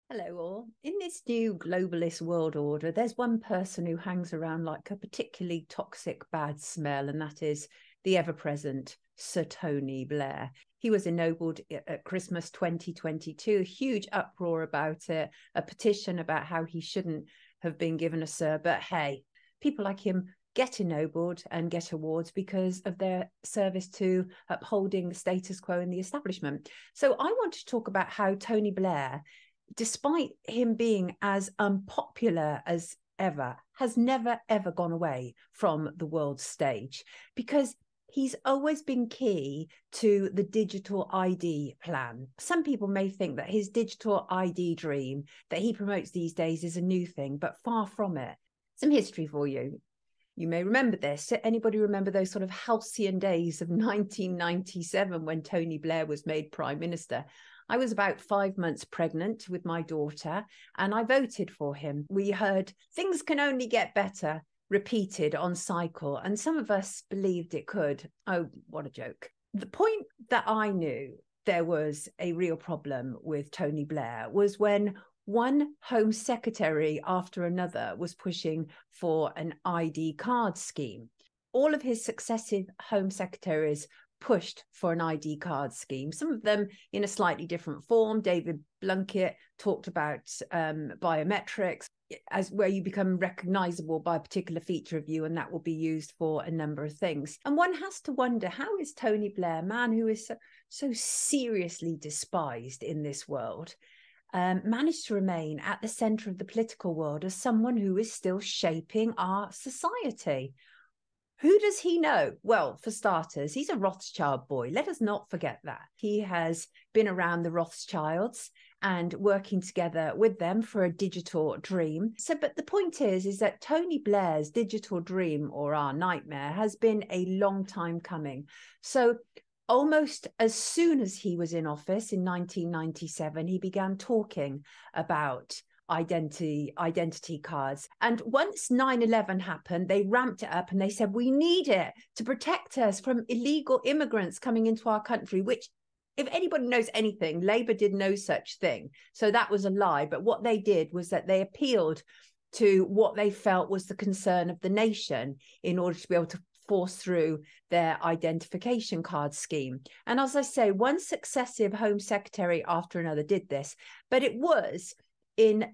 Hello, all. In this new globalist world order, there's one person who hangs around like a particularly toxic bad smell, and that is the ever-present Sir Tony Blair. He was ennobled at Christmas 2022, a huge uproar about it, a petition about how he shouldn't have been given a Sir. But hey, people like him get ennobled and get awards because of their service to upholding the status quo in the establishment. So I want to talk about how Tony Blair, despite him being as unpopular as ever, has never, ever gone away from the world stage, because he's always been key to the digital ID plan. Some people may think that his digital ID dream that he promotes these days is a new thing, but far from it. Some history for you. You may remember this. Anybody remember those sort of halcyon days of 1997 when Tony Blair was made Prime Minister? I was about 5 months pregnant with my daughter, and I voted for him. We heard things can only get better repeated on cycle, and some of us believed it could. Oh, what a joke. The point that I knew there was a real problem with Tony Blair was when one Home Secretary after another was pushing for an ID card scheme. All of his successive Home Secretaries pushed for an ID card scheme, some of them in a slightly different form. David Blunkett talked about biometrics, as where you become recognizable by a particular feature of you, and that will be used for a number of things. And one has to wonder, how is Tony Blair, man who is so seriously despised in this world, managed to remain at the center of the political world as someone who is still shaping our society? Who does he know? Well, for starters, he's a Rothschild boy. Let us not forget that. He has been around the Rothschilds and working together with them for a digital dream. So, but the point is that Tony Blair's digital dream, or our nightmare, has been a long time coming. So almost as soon as he was in office in 1997, he began talking about identity cards. And once 9/11 happened, they ramped it up and they said, we need it to protect us from illegal immigrants coming into our country, which, if anybody knows anything, Labour did no such thing. So that was a lie. But what they did was that they appealed to what they felt was the concern of the nation in order to be able to force through their identification card scheme. And as I say, one successive Home Secretary after another did this. But it was in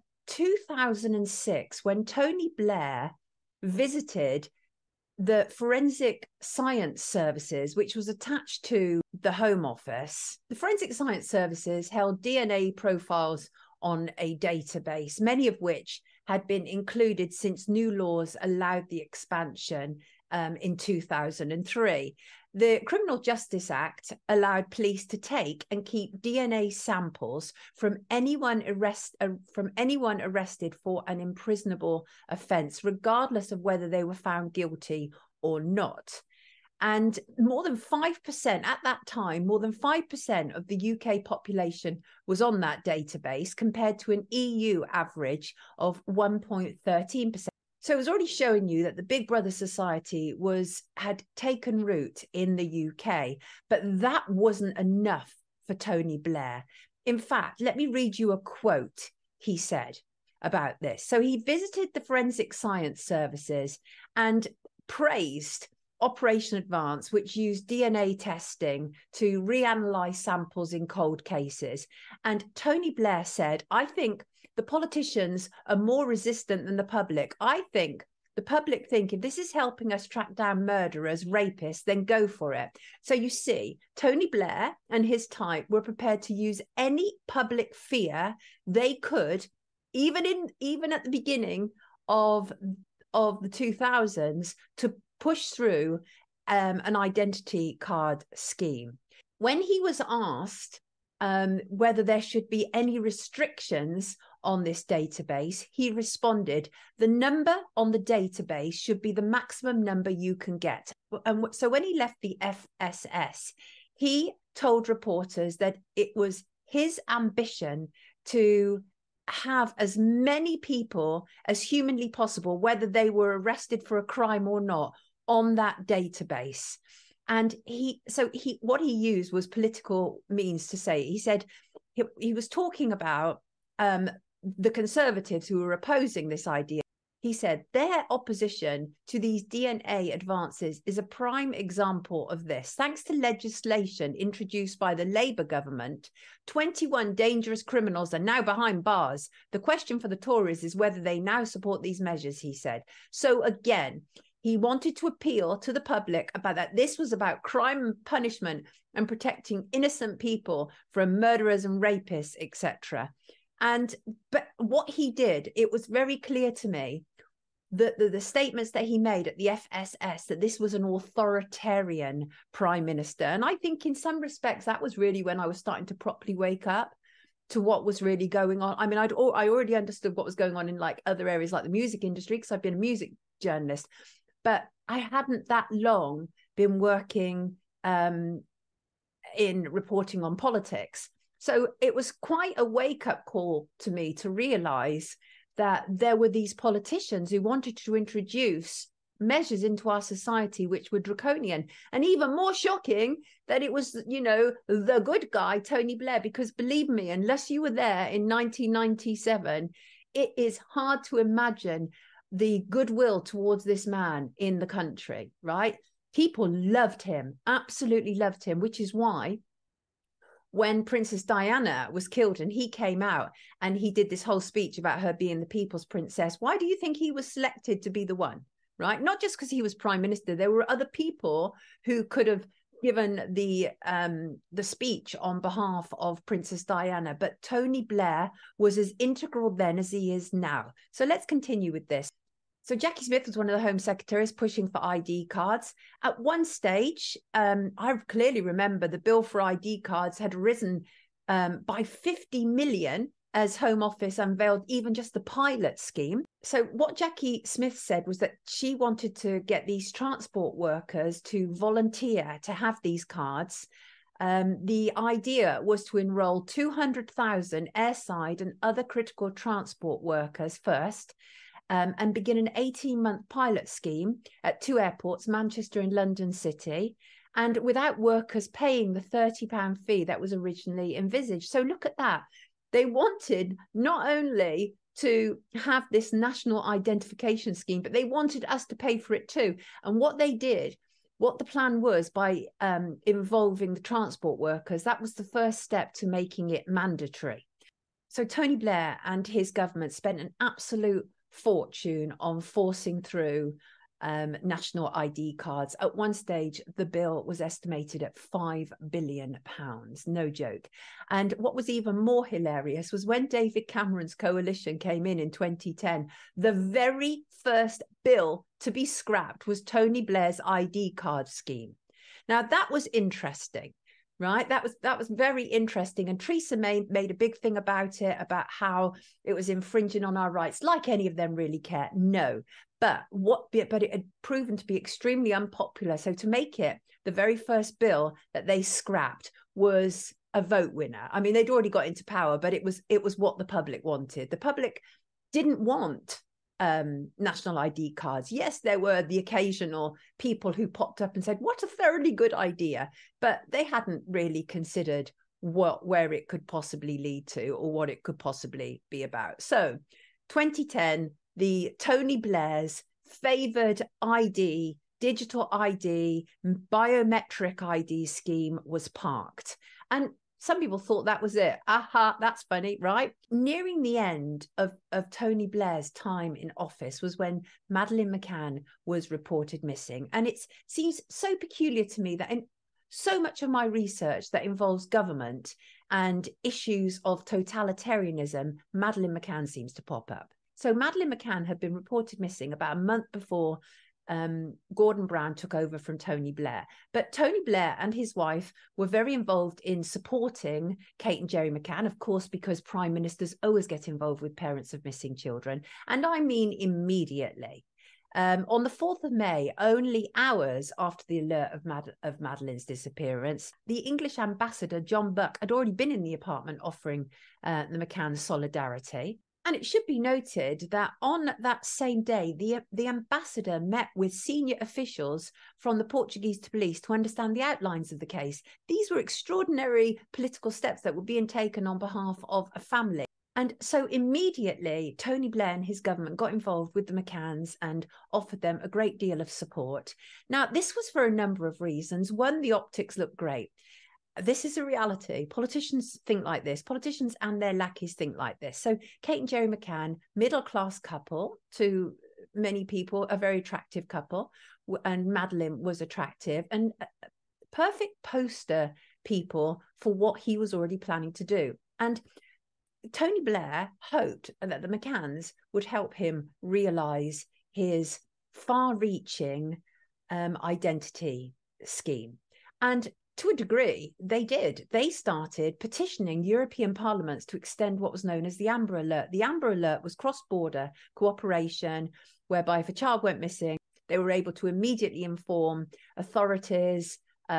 2006 when Tony Blair visited the Forensic Science Services, which was attached to the Home Office. The Forensic Science Services held DNA profiles on a database, many of which had been included since new laws allowed the expansion in 2003. The Criminal Justice Act allowed police to take and keep DNA samples from anyone arrested for an imprisonable offence, regardless of whether they were found guilty or not. And more than 5%, at that time, more than 5% of the UK population was on that database, compared to an EU average of 1.13%. So it was already showing you that the Big Brother society had taken root in the UK, but that wasn't enough for Tony Blair. In fact, let me read you a quote he said about this. So he visited the Forensic Science Services and praised Operation Advance, which used DNA testing to reanalyze samples in cold cases. And Tony Blair said, I think the politicians are more resistant than the public. I think the public think if this is helping us track down murderers, rapists, then go for it. So you see, Tony Blair and his type were prepared to use any public fear they could, even at the beginning of the 2000s, to push through an identity card scheme. When he was asked whether there should be any restrictions on this database, he responded, the number on the database should be the maximum number you can get. And so when he left the FSS, he told reporters that it was his ambition to have as many people as humanly possible, whether they were arrested for a crime or not, on that database. And what he used was political means to say, he said he was talking about the Conservatives who were opposing this idea, he said their opposition to these DNA advances is a prime example of this. Thanks to legislation introduced by the Labour government, 21 dangerous criminals are now behind bars. The question for the Tories is whether they now support these measures, he said. So again, he wanted to appeal to the public about that. This was about crime and punishment and protecting innocent people from murderers and rapists, etc. But what he did, it was very clear to me that the statements that he made at the FSS, that this was an authoritarian prime minister. And I think in some respects, that was really when I was starting to properly wake up to what was really going on. I mean, I already understood what was going on in like other areas like the music industry, because I've been a music journalist, but I hadn't that long been working in reporting on politics. So it was quite a wake-up call to me to realize that there were these politicians who wanted to introduce measures into our society which were draconian. And even more shocking that it was, you know, the good guy, Tony Blair, because believe me, unless you were there in 1997, it is hard to imagine the goodwill towards this man in the country, right? People loved him, absolutely loved him, which is why when Princess Diana was killed and he came out and he did this whole speech about her being the people's princess, why do you think he was selected to be the one, right? Not just because he was prime minister. There were other people who could have given the speech on behalf of Princess Diana, but Tony Blair was as integral then as he is now. So let's continue with this. So Jackie Smith was one of the Home Secretaries pushing for ID cards. At one stage, I clearly remember the bill for ID cards had risen by 50 million as Home Office unveiled even just the pilot scheme. So what Jackie Smith said was that she wanted to get these transport workers to volunteer to have these cards. The idea was to enroll 200,000 airside and other critical transport workers first, and begin an 18-month pilot scheme at two airports, Manchester and London City, and without workers paying the £30 fee that was originally envisaged. So look at that. They wanted not only to have this national identification scheme, but they wanted us to pay for it too. And what they did, what the plan was by involving the transport workers, that was the first step to making it mandatory. So Tony Blair and his government spent an absolute fortune on forcing through national ID cards. At one stage, the bill was estimated at £5 billion, no joke. And what was even more hilarious was when David Cameron's coalition came in 2010, the very first bill to be scrapped was Tony Blair's ID card scheme. Now, that was interesting. Right, that was very interesting, and Theresa May made a big thing about it, about how it was infringing on our rights. Like any of them really care, no. But it had proven to be extremely unpopular. So to make it the very first bill that they scrapped was a vote winner. I mean, they'd already got into power, but it was what the public wanted. The public didn't want national ID cards. Yes, there were the occasional people who popped up and said, what a thoroughly good idea, but they hadn't really considered where it could possibly lead to or what it could possibly be about. So 2010, the Tony Blair's favoured ID, digital ID, biometric ID scheme was parked. And some people thought that was it. Aha, that's funny, right? Nearing the end of Tony Blair's time in office was when Madeleine McCann was reported missing. And it seems so peculiar to me that in so much of my research that involves government and issues of totalitarianism, Madeleine McCann seems to pop up. So Madeleine McCann had been reported missing about a month before Gordon Brown took over from Tony Blair. But Tony Blair and his wife were very involved in supporting Kate and Gerry McCann, of course, because prime ministers always get involved with parents of missing children. And I mean immediately. On the 4th of May, only hours after the alert of Madeleine's disappearance, the English ambassador, John Buck, had already been in the apartment offering the McCanns solidarity. And it should be noted that on that same day, the ambassador met with senior officials from the Portuguese police to understand the outlines of the case. These were extraordinary political steps that were being taken on behalf of a family. And so immediately, Tony Blair and his government got involved with the McCanns and offered them a great deal of support. Now, this was for a number of reasons. One, the optics looked great. This is a reality. Politicians think like this. Politicians and their lackeys think like this. So Kate and Gerry McCann, middle-class couple, to many people, a very attractive couple, and Madeleine was attractive, and perfect poster people for what he was already planning to do. And Tony Blair hoped that the McCanns would help him realise his far-reaching identity scheme. And to a degree, they did. They started petitioning European parliaments to extend what was known as the Amber Alert. The Amber Alert was cross-border cooperation, whereby if a child went missing, they were able to immediately inform authorities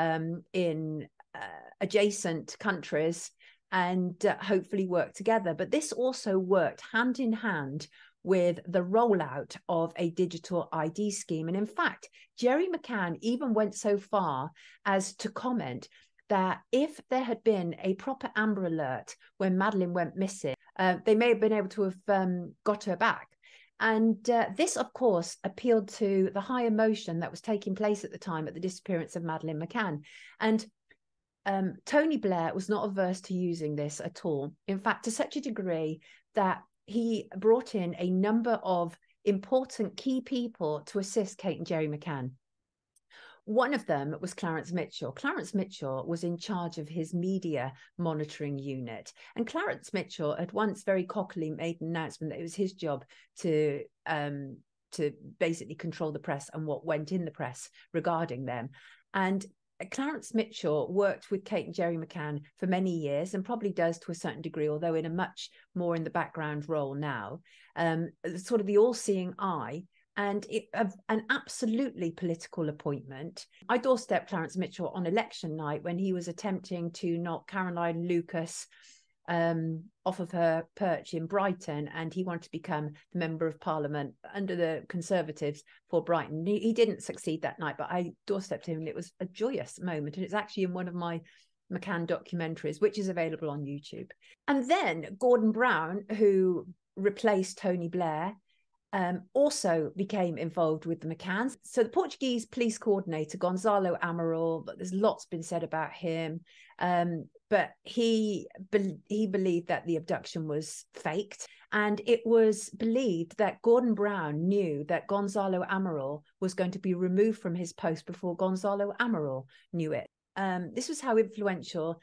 in adjacent countries and hopefully work together. But this also worked hand in hand with the rollout of a digital ID scheme. And in fact, Gerry McCann even went so far as to comment that if there had been a proper Amber Alert when Madeleine went missing, they may have been able to have got her back. And this, of course, appealed to the high emotion that was taking place at the time at the disappearance of Madeleine McCann. And Tony Blair was not averse to using this at all. In fact, to such a degree that he brought in a number of important key people to assist Kate and Gerry McCann. One of them was Clarence Mitchell. Clarence Mitchell was in charge of his media monitoring unit. And Clarence Mitchell had once very cockily made an announcement that it was his job to basically control the press and what went in the press regarding them. And Clarence Mitchell worked with Kate and Gerry McCann for many years, and probably does to a certain degree, although in a much more in the background role now, sort of the all-seeing eye, and an absolutely political appointment. I doorstepped Clarence Mitchell on election night when he was attempting to knock Caroline Lucas off of her perch in Brighton, and he wanted to become the Member of Parliament under the Conservatives for Brighton. He didn't succeed that night, but I doorstepped him, and it was a joyous moment. And it's actually in one of my McCann documentaries, which is available on YouTube. And then Gordon Brown, who replaced Tony Blair, also became involved with the McCanns. So the Portuguese police coordinator, Gonzalo Amaral, there's lots been said about him, but he believed that the abduction was faked. And it was believed that Gordon Brown knew that Gonzalo Amaral was going to be removed from his post before Gonzalo Amaral knew it. This was how influential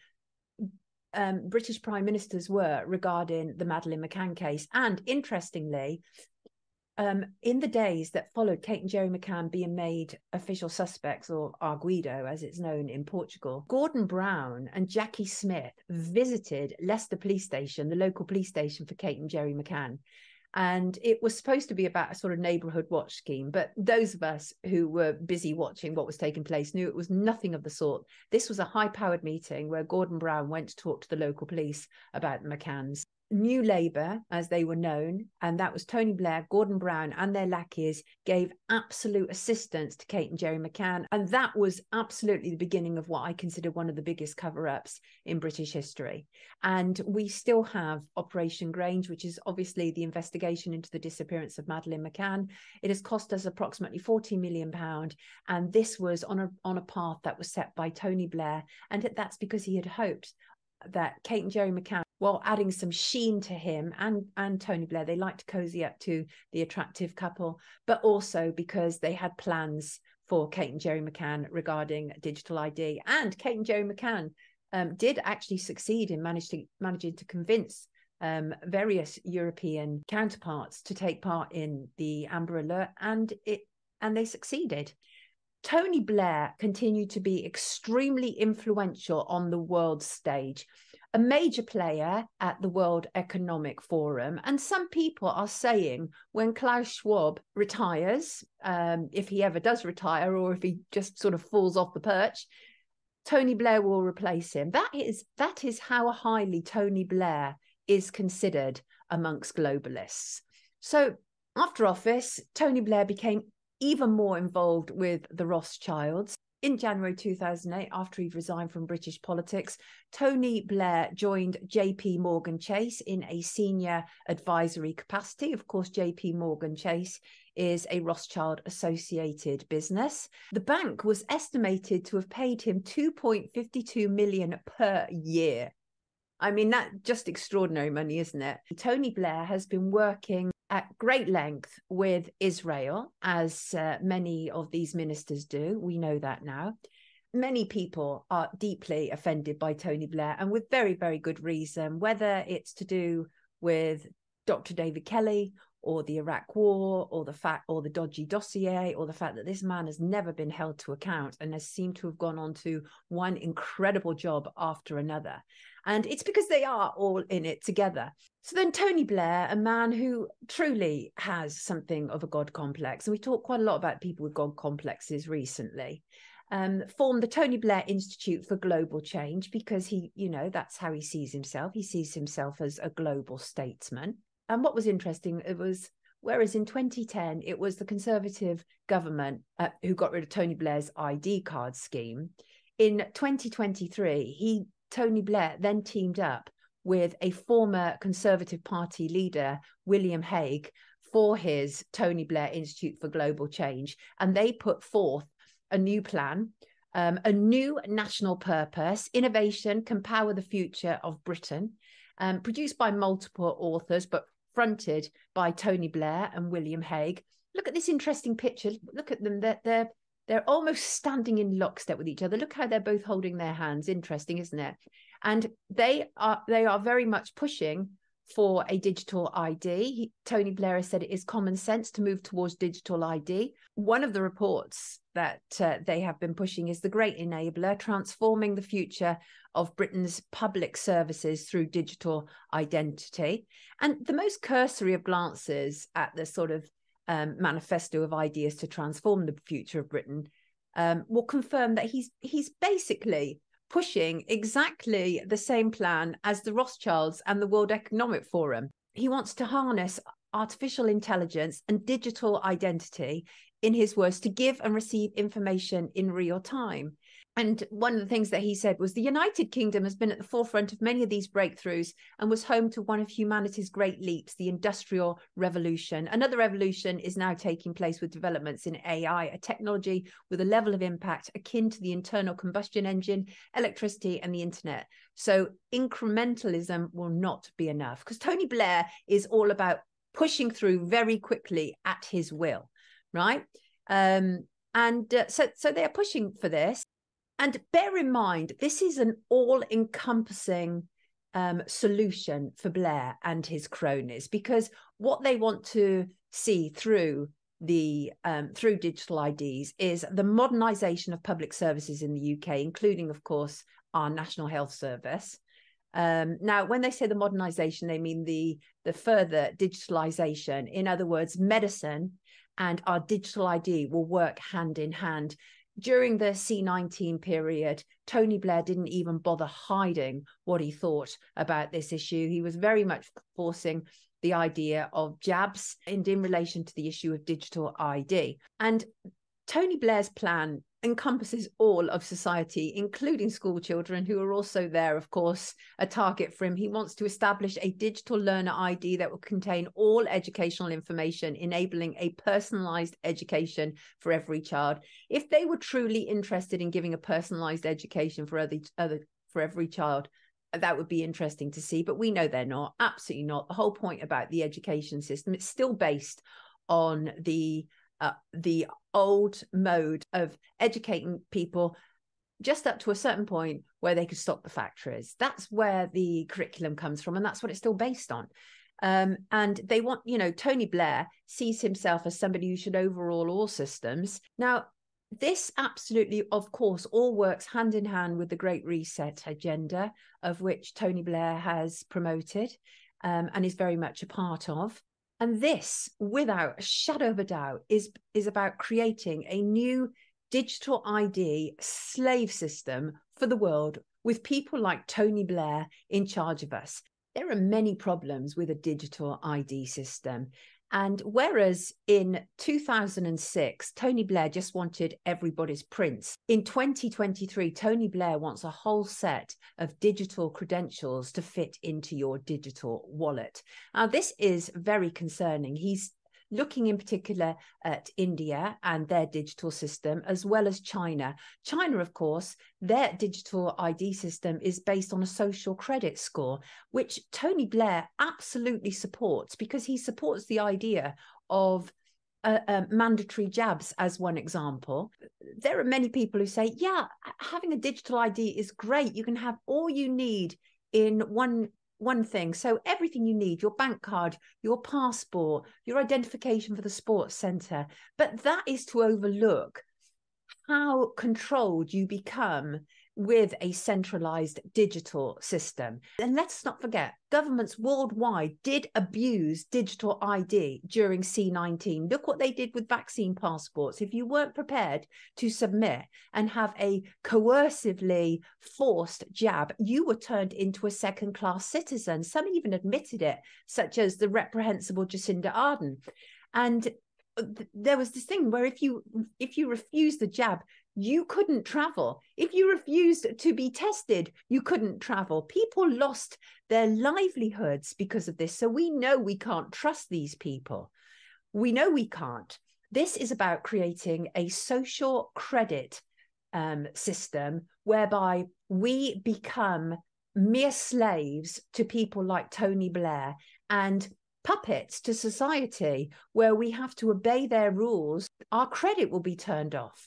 British prime ministers were regarding the Madeleine McCann case. And interestingly, in the days that followed Kate and Gerry McCann being made official suspects, or arguido as it's known in Portugal, Gordon Brown and Jackie Smith visited Leicester Police Station, the local police station for Kate and Gerry McCann. And it was supposed to be about a sort of neighbourhood watch scheme. But those of us who were busy watching what was taking place knew it was nothing of the sort. This was a high-powered meeting where Gordon Brown went to talk to the local police about the McCanns. New Labour, as they were known, and that was Tony Blair, Gordon Brown and their lackeys, gave absolute assistance to Kate and Gerry McCann. And that was absolutely the beginning of what I consider one of the biggest cover-ups in British history. And we still have Operation Grange, which is obviously the investigation into the disappearance of Madeleine McCann. It has cost us approximately £40 million. And this was on a path that was set by Tony Blair. And that's because he had hoped that Kate and Gerry McCann, while adding some sheen to him and Tony Blair, they like to cozy up to the attractive couple, but also because they had plans for Kate and Gerry McCann regarding digital ID. And Kate and Gerry McCann did actually succeed in managing to convince various European counterparts to take part in the Amber Alert, and they succeeded. Tony Blair continued to be extremely influential on the world stage, a major player at the World Economic Forum. And some people are saying when Klaus Schwab retires, if he ever does retire, or if he just sort of falls off the perch, Tony Blair will replace him. That is how highly Tony Blair is considered amongst globalists. So after office, Tony Blair became even more involved with the Rothschilds. in January 2008, after he'd resigned from British politics, Tony Blair joined JP Morgan Chase in a senior advisory capacity. Of course, JP Morgan Chase is a Rothschild associated business. The bank was estimated to have paid him 2.52 million per year. I mean, that's just extraordinary money, isn't it? Tony Blair has been working at great length with Israel, as many of these ministers do. We know that now. Many people are deeply offended by Tony Blair, and with very, very good reason, whether it's to do with Dr. David Kelly or the Iraq war or the dodgy dossier or the fact that this man has never been held to account and has seemed to have gone on to one incredible job after another. And it's because they are all in it together. So then Tony Blair, a man who truly has something of a God complex, and we talk quite a lot about people with God complexes recently, formed the Tony Blair Institute for Global Change because he, that's how he sees himself. He sees himself as a global statesman. And what was interesting, whereas in 2010, it was the Conservative government who got rid of Tony Blair's ID card scheme. In 2023, Tony Blair then teamed up with a former Conservative Party leader, William Hague, for his Tony Blair Institute for Global Change. And they put forth a new plan, a new national purpose: innovation can power the future of Britain, produced by multiple authors, but fronted by Tony Blair and William Hague. Look at this interesting picture. Look at them. They're almost standing in lockstep with each other. Look how they're both holding their hands. Interesting, isn't it? And they are very much pushing for a digital ID. Tony Blair has said it is common sense to move towards digital ID. One of the reports that they have been pushing is the Great Enabler, transforming the future of Britain's public services through digital identity. And the most cursory of glances at the sort of manifesto of ideas to transform the future of Britain will confirm that he's basically pushing exactly the same plan as the Rothschilds and the World Economic Forum. He wants to harness artificial intelligence and digital identity, in his words, to give and receive information in real time. And one of the things that he said was the United Kingdom has been at the forefront of many of these breakthroughs and was home to one of humanity's great leaps, the Industrial Revolution. Another revolution is now taking place with developments in AI, a technology with a level of impact akin to the internal combustion engine, electricity, and the internet. So incrementalism will not be enough, because Tony Blair is all about pushing through very quickly at his will, right? So they are pushing for this. And bear in mind, this is an all-encompassing solution for Blair and his cronies, because what they want to see through digital IDs is the modernisation of public services in the UK, including, of course, our National Health Service. Now, when they say the modernisation, they mean the further digitalisation. In other words, medicine and our digital ID will work hand in hand. During the C19 period, Tony Blair didn't even bother hiding what he thought about this issue. He was very much forcing the idea of jabs and in relation to the issue of digital ID. And Tony Blair's plan encompasses all of society, including school children, who are also there, of course, a target for him. He wants to establish a digital learner ID that will contain all educational information, enabling a personalized education for every child. If they were truly interested in giving a personalized education for every child, that would be interesting to see, but we know they're not. Absolutely not. The whole point about the education system, it's still based on the old mode of educating people just up to a certain point where they could stop the factories. That's where the curriculum comes from, and that's what it's still based on. And they want, Tony Blair sees himself as somebody who should overhaul all systems. Now, this absolutely, of course, all works hand in hand with the Great Reset agenda, of which Tony Blair has promoted and is very much a part of. And this, without a shadow of a doubt, is about creating a new digital ID slave system for the world, with people like Tony Blair in charge of us. There are many problems with a digital ID system. And whereas in 2006, Tony Blair just wanted everybody's prints, in 2023, Tony Blair wants a whole set of digital credentials to fit into your digital wallet. Now, this is very concerning. He's looking in particular at India and their digital system, as well as China. China, of course, their digital ID system is based on a social credit score, which Tony Blair absolutely supports, because he supports the idea of mandatory jabs as one example. There are many people who say, yeah, having a digital ID is great. You can have all you need in one thing. So everything you need, your bank card, your passport, your identification for the sports centre. But that is to overlook how controlled you become with a centralised digital system. And let's not forget, governments worldwide did abuse digital ID during C-19. Look what they did with vaccine passports. If you weren't prepared to submit and have a coercively forced jab, you were turned into a second-class citizen. Some even admitted it, such as the reprehensible Jacinda Ardern. And there was this thing where if you refused the jab, you couldn't travel. If you refused to be tested, you couldn't travel. People lost their livelihoods because of this. So we know we can't trust these people. We know we can't. This is about creating a social credit system whereby we become mere slaves to people like Tony Blair and puppets to society, where we have to obey their rules. Our credit will be turned off.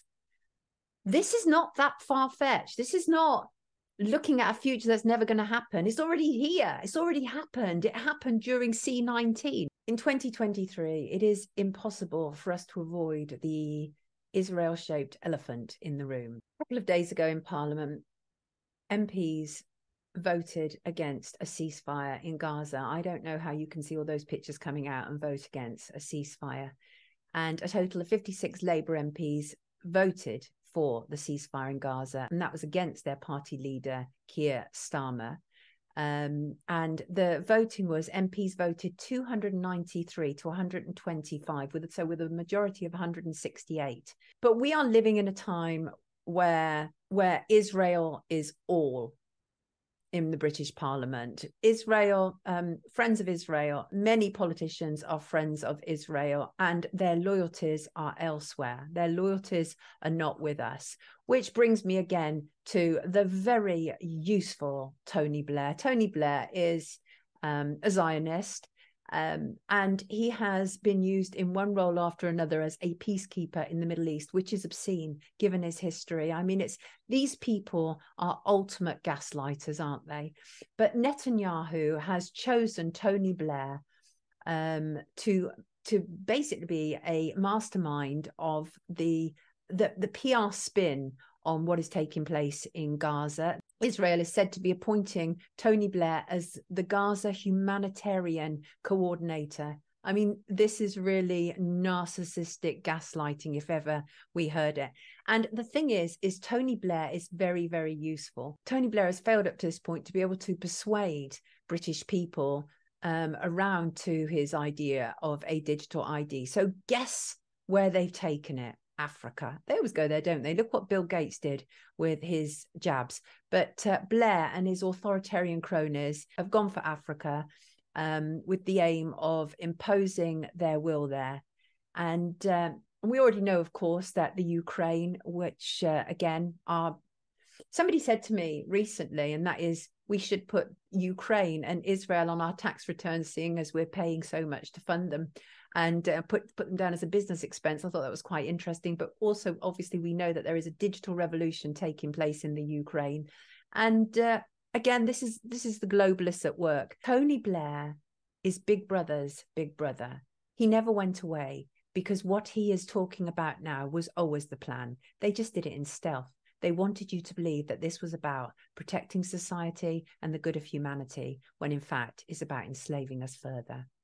This is not that far-fetched. This is not looking at a future that's never going to happen. It's already here. It's already happened. It happened during C-19. In 2023, it is impossible for us to avoid the Israel-shaped elephant in the room. A couple of days ago in Parliament, MPs voted against a ceasefire in Gaza. I don't know how you can see all those pictures coming out and vote against a ceasefire. And a total of 56 Labour MPs voted for the ceasefire in Gaza, and that was against their party leader, Keir Starmer. And the voting was, MPs voted 293 to 125, with a majority of 168. But we are living in a time where Israel is all in the British Parliament. Israel, friends of Israel, many politicians are friends of Israel, and their loyalties are elsewhere. Their loyalties are not with us, which brings me again to the very useful Tony Blair. Tony Blair is a Zionist, and he has been used in one role after another as a peacekeeper in the Middle East, which is obscene given his history. I mean, these people are ultimate gaslighters, aren't they? But Netanyahu has chosen Tony Blair to basically be a mastermind of the PR spin on what is taking place in Gaza. Israel is said to be appointing Tony Blair as the Gaza humanitarian coordinator. I mean, this is really narcissistic gaslighting, if ever we heard it. And the thing is Tony Blair is very, very useful. Tony Blair has failed up to this point to be able to persuade British people around to his idea of a digital ID. So guess where they've taken it? Africa. They always go there, don't they? Look what Bill Gates did with his jabs. But Blair and his authoritarian cronies have gone for Africa with the aim of imposing their will there. And we already know, of course, that the Ukraine, which again are, somebody said to me recently, and that is, we should put Ukraine and Israel on our tax returns, seeing as we're paying so much to fund them, and put them down as a business expense. I thought that was quite interesting. But also, obviously, we know that there is a digital revolution taking place in the Ukraine. And again, this is the globalists at work. Tony Blair is Big Brother's big brother. He never went away, because what he is talking about now was always the plan. They just did it in stealth. They wanted you to believe that this was about protecting society and the good of humanity, when in fact it's about enslaving us further.